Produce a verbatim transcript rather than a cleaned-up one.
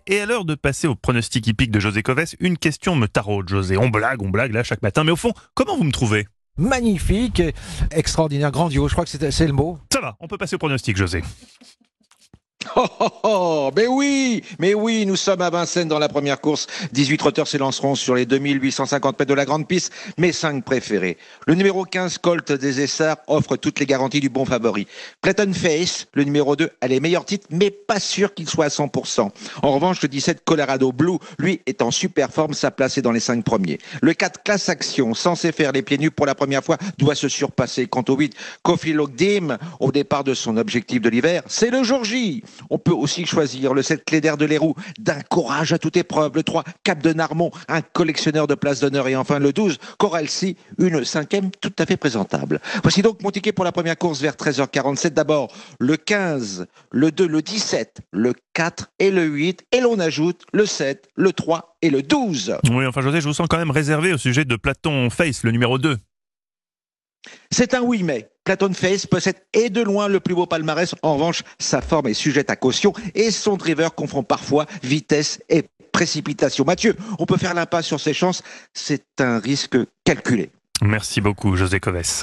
Et à l'heure de passer au pronostic hippique de José Coves, une question me taraude, José. On blague, on blague là chaque matin, mais au fond, comment vous me trouvez ? Magnifique, extraordinaire, grandiose, je crois que c'est, c'est le mot. Ça va, on peut passer au pronostic, José. Oh, oh, oh, mais oui, mais oui, nous sommes à Vincennes dans la première course. dix-huit trotteurs s'élanceront sur les deux mille huit cent cinquante mètres de la grande piste. Mes cinq préférés. Le numéro quinze, Colt des Essarts, offre toutes les garanties du bon favori. Platon Face, le numéro deux, a les meilleurs titres, mais pas sûr qu'il soit à cent pour cent. En revanche, le dix-sept, Colorado Blue, lui, est en super forme, sa place est dans les cinq premiers. Le quatre, Classe Action, censé faire les pieds nus pour la première fois, doit se surpasser. Quant au huit, Kofi Logdim, au départ de son objectif de l'hiver, c'est le jour J. On peut aussi choisir le sept Cléder de Leroux, d'un courage à toute épreuve. Le trois Cap de Narmont, un collectionneur de places d'honneur. Et enfin le douze Coralcy, une cinquième tout à fait présentable. Voici donc mon ticket pour la première course vers treize heures quarante-sept. D'abord le quinze, le deux, le dix-sept, le quatre et le huit. Et l'on ajoute le sept, le trois et le douze. Oui, enfin José, je vous sens quand même réservé au sujet de Platon Face, le numéro deux. C'est un oui mais. Platon Face possède et de loin le plus beau palmarès. En revanche, sa forme est sujette à caution et son driver confond parfois vitesse et précipitation. Mathieu, on peut faire l'impasse sur ses chances. C'est un risque calculé. Merci beaucoup, José Coves.